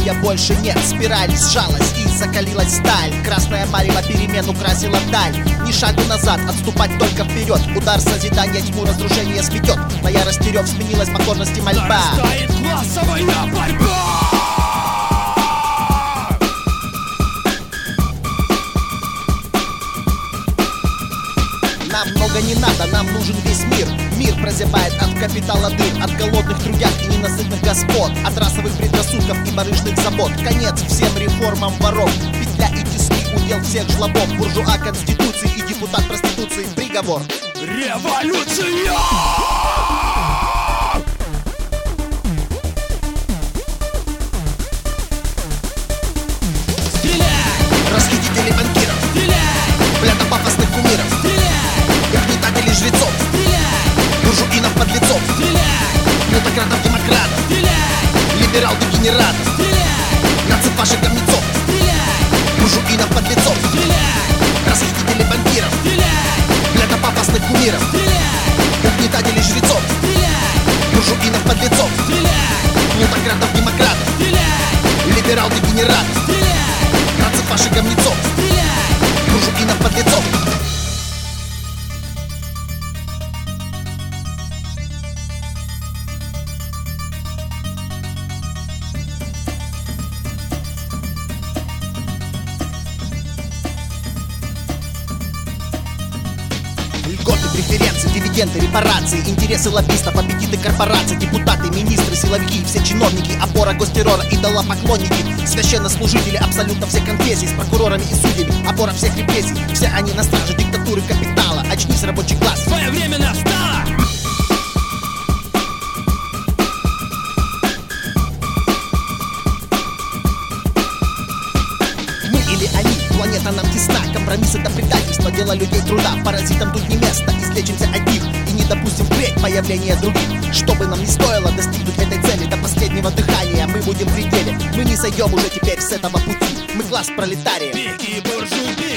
покоя больше нет. Спираль сжалась и закалилась сталь. Красная марево перемен украсила даль. Ни шагу назад, отступать только вперед. Удар созидания тьму разрушения сметет. На ярость терев сменилась покорность и мольба. Нарастает классовая борьба. Нам много не надо, нам нужен весь мир. Мир прозябает от капитала дыр, от голодных трудяг и ненасытных господ, от расовых предрассудков и барышных забот. Конец всем реформам воров, петля и тиски, удел всех жлобов. Буржуа конституции и депутат проституции. Приговор. Революция! Расхитители банкиров, блядо пафосных кумиров, угнетателей жрецов, буржуинов подлецов, плутократов демократов, либерал-дегенератов, нацифашек говнецов, буржуинов подлецов, расхитители банкиров, блядо пафосных кумиров, угнетателей жрецов, буржуинов подлецов, плутократов демократов, либерал-дегенератов, нацифашек говнецов, буржуинов подлецов. Льготы, преференции, дивиденды, репарации, интересы лоббистов, аппетиты корпораций, депутаты, министры, силовики, все чиновники, опора гостеррора, идолопоклонники, священнослужители абсолютно всех конфессий, с прокурорами и судьями, опора всех репрессий. Все они на страже диктатуры капитала. Очнись, рабочий класс, Твое время настало! мы или они, планета нам тесна. Компромисс — это предательство, дело людей труда. Паразитам тут не место, излечимся от них и не допустим впредь появления других. Что бы нам ни стоило достигнуть этой цели, до последнего дыхания мы будем в пределе. Мы не сойдем уже теперь с этого пути. Мы класс пролетариев. Пики буржуи.